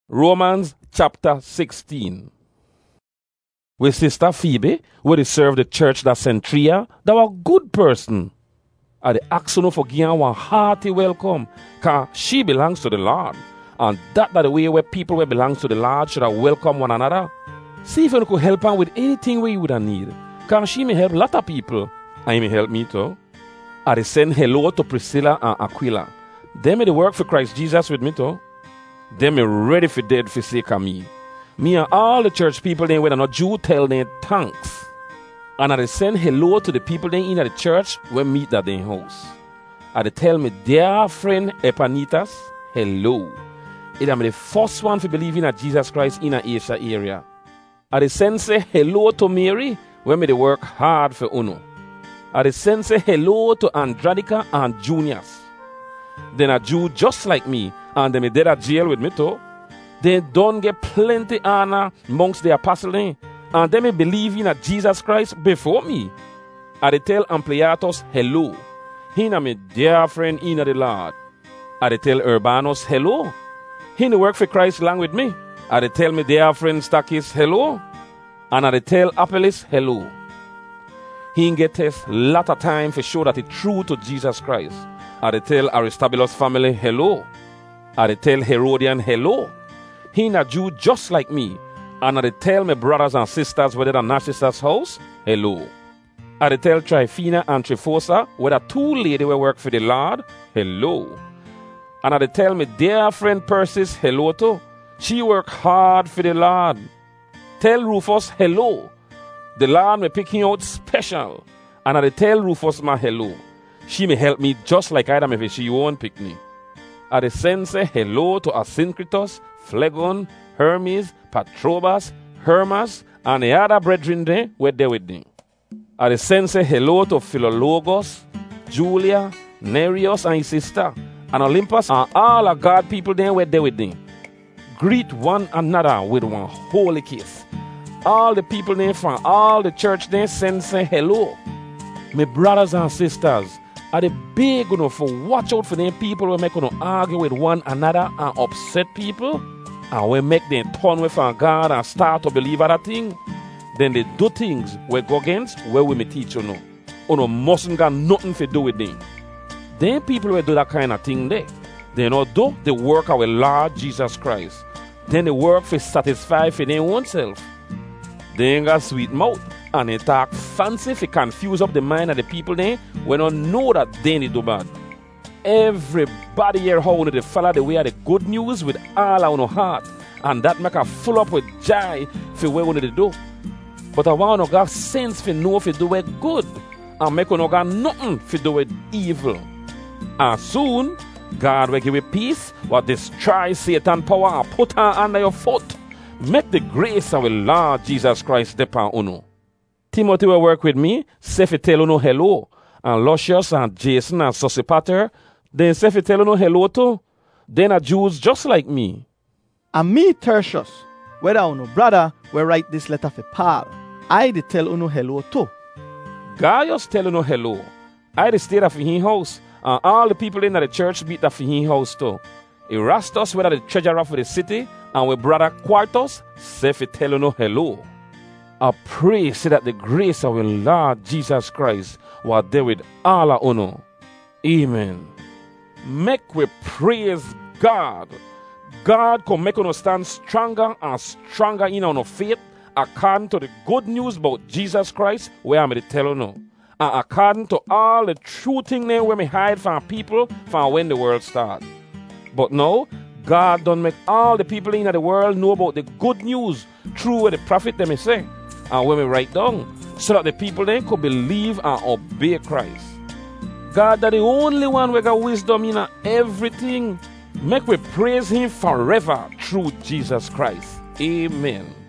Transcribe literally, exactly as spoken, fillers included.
Romans chapter sixteen. With Sister Phoebe, where they serve the church that Centria, that was a good person. And they ask her for giving her one hearty welcome, because she belongs to the Lord. And that that the way where people who belong to the Lord should have welcome one another. See if you could help her with anything where you would have need. Because she may help a lot of people. And he may help me too. And they send hello to Priscilla and Aquila. They may work for Christ Jesus with me too. They may ready for dead for sake of me. Me and all the church people they were not Jew tell them thanks. And I send hello to the people they in the church when meet at their house. And they tell me, dear friend Epanitas, hello. It am the first one for believing in Jesus Christ in the Asia area. And they send say hello to Mary when me they work hard for Uno. And they send say hello to Andradica and Junius. Then a Jew just like me, and they did a jail with me too. They don't get plenty honor amongst the apostles, and they may believe in a Jesus Christ before me. And they tell Ampliatus hello. He na my dear friend in the Lord. And they tell Urbanus hello. He na work for Christ along with me. And they tell me dear friend Stachys hello. And they tell Apelles hello. He get a lot of time for show that it's true to Jesus Christ. And they tell Aristobulus family hello. And they tell Herodian hello. He na Jew just like me. And they tell my brothers and sisters whether at Narcissus' house, hello. And they tell Tryphena and Tryphosa whether two ladies will work for the Lord, hello. And they tell me dear friend Persis hello too. She work hard for the Lord. Tell Rufus hello. The Lord may pick him out special. And they tell Rufus my hello. She may help me just like I am if she won't pick me. And they send say hello to Asyncritus, Phlegon, Hermes, Patrobas, Hermas, and the other brethren there were there with me. And they send say hello to Philologos, Julia, Nereus and his sister, and Olympus, and all the God people there were there with me. Greet one another with one holy kiss. All the people there from all the church there send say hello. My brothers and sisters, are they big enough for watch out for them people who make them argue with one another and upset people? And we make them turn away from God and start to believe other things. Then they do things we go against where we may teach you know. You know, mustn't got nothing to do with them. Then people will do that kind of thing there. They not do the work of our Lord Jesus Christ. Then they work for satisfy for their own self. They ain't got sweet mouth. And they talk fancy if it confuse up the mind of the people there when they don't know that they need to do bad. Everybody here how they follow the way of the good news with all our heart. And that make a full up with joy for what we need to do. But I want to got sense for know if you do it good. And make no got nothing for do it evil. And soon, God will give you peace, will destroy Satan power and put her under your foot. Make the grace of the Lord Jesus Christ step on uno. Timothy will work with me, say fi tell uno hello. And Lucius and Jason and Sosipater, then say fi tell uno hello too. Then are Jews just like me. And me, Tertius, whether uno brother will write this letter for Paul, I de tell uno hello too. Gaius tell uno hello. I de stay at for his house, and all the people in the church beat that for his house too. Erastus, whether the treasurer for the city, and with brother Quartus, say fi tell uno hello. I pray say that the grace of our Lord Jesus Christ was there with all of uno. Amen. Make we praise God. God can make us stand stronger and stronger in our faith according to the good news about Jesus Christ where I'm going to tell you now. And according to all the true things there where we hide from people from when the world started. But now, God done make all the people in the world know about the good news through what the prophet they may say. And when we write down, so that the people then could believe and obey Christ. God that the only one who got wisdom in everything. Make we praise him forever through Jesus Christ. Amen.